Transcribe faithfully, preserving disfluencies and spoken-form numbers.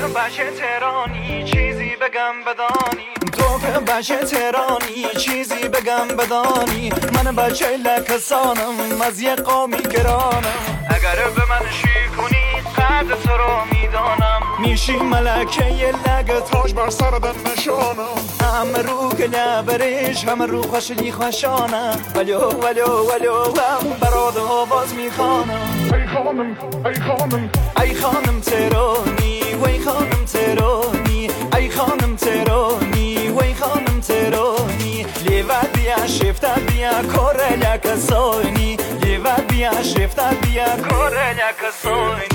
که بچه تهرانی چیزی بگم بدانی، تو که بچه تهرانی چیزی بگم بدانی، من بچه لکسانم از یه قومی گرانم، اگر به من شی کنی قدر تو رو میدانم، میشی ملکه یه لگه تاج بر سرت نشانم، همه رو که نبرش همه رو خوشلی خوشانم، ولو ولو ولو هم براد آواز میخوانم. ای خانم ای خانم ای خانم تهرانی وی خانم تهرانی، ای خانم تهرانی وی خانم تهرانی، لیوت بیا شفت بیا کار لکسانی، لیوت بیا شفت بیا کار لکسانی.